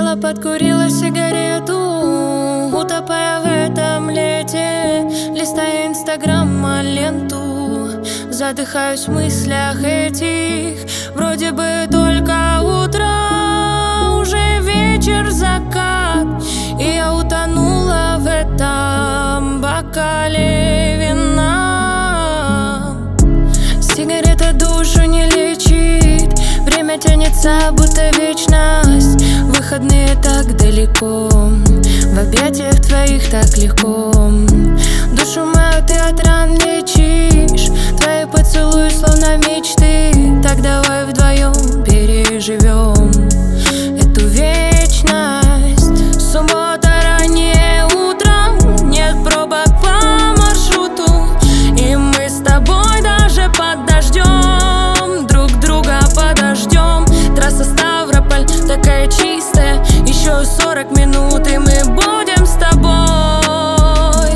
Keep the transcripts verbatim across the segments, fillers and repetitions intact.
Села, подкурила сигарету, утопая в этом лете, листая инстаграма ленту, задыхаюсь в мыслях этих. Вроде бы только утро, уже вечер, закат, и я утонула в этом бокале вина. Сигарета душу не лечит, время тянется, будто вечность. Выходные так далеко, в объятиях твоих так легко. Душу мою ты от ран лечишь, твои поцелуи словно мечты. Так давай вдвоем переживем эту вечность. Суббота, раннее утро, нет пробок по маршруту, и мы с тобой даже под дождем друг друга подождем. Трасса Ставрополь такая чистая, еще сорок минут, и мы будем с тобой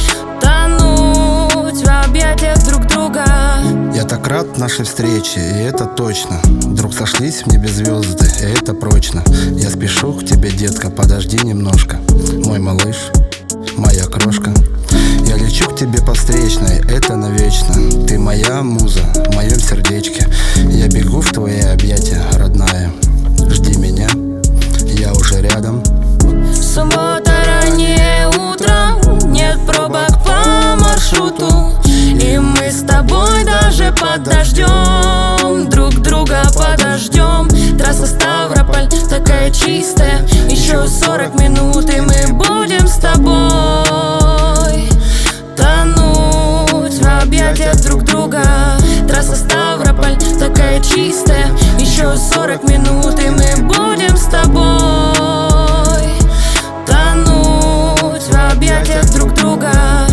тонуть в объятиях друг друга. Я так рад нашей встрече, и это точно. Вдруг сошлись в небе звезды, и это прочно. Я спешу к тебе, детка, подожди немножко. Мой малыш, моя крошка. Я лечу к тебе по встречной, это навечно. Ты моя муза в моем сердечке. Я бегу в твои объятия, родная. Жди меня, я уже рядом. Суббота, раннее утро, нет пробок по маршруту, и мы с тобой даже под дождем друг друга подождем. Трасса Ставрополь такая чистая, еще сорок минут, и мы будем с тобой тонуть в объятиях друг друга. Трасса Ставрополь такая чистая, еще сорок минут, и мы будем с тобой тонуть в объятиях друг друга.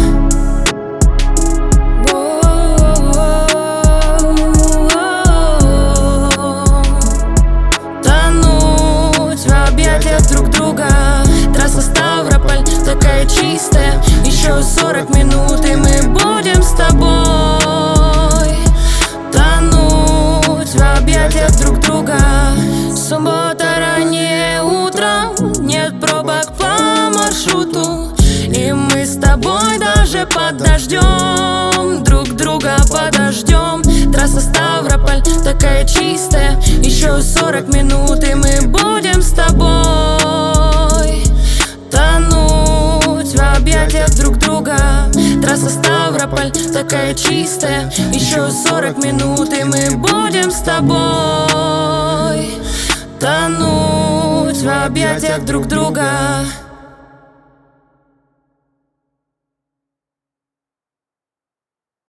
Тонуть в объятиях друг друга. Трасса Ставрополь такая чистая, еще сорок минут, и мы будем с тобой тонуть в объятиях друг друга. Суббота, раннее утро, нет пробок по маршруту, и мы с тобой даже под дождем друг друга подождем. Трасса Ставрополь такая чистая, еще сорок минут, и мы будем с тобой тонуть в объятиях друг друга. Трасса Ставрополь такая чистая, еще сорок минут, и мы будем с тобой тонуть в объятиях друг друга.